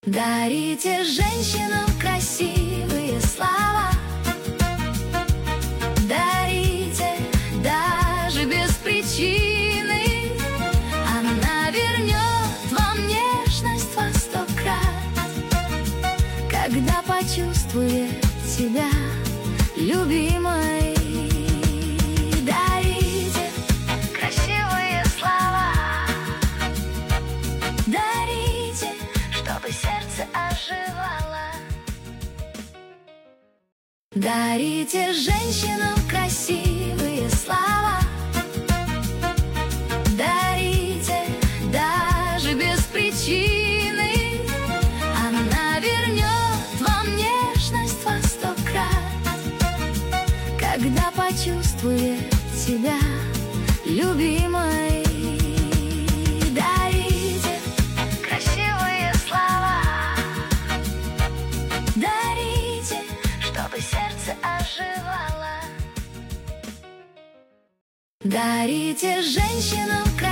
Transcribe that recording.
Дарите женщинам красивые слова, дарите даже без причины. Она вернет вам нежность во 100 крат, когда почувствует себя любимой. Дарите красивые слова, дарите, чтобы сердце оживало. Дарите женщинам красивые слова, дарите даже без причины. Она вернет вам нежность во 100 крат, когда почувствует себя любимой. Дарите красивые слова, дарите, чтобы сердце оживало. Дарите женщинам красивые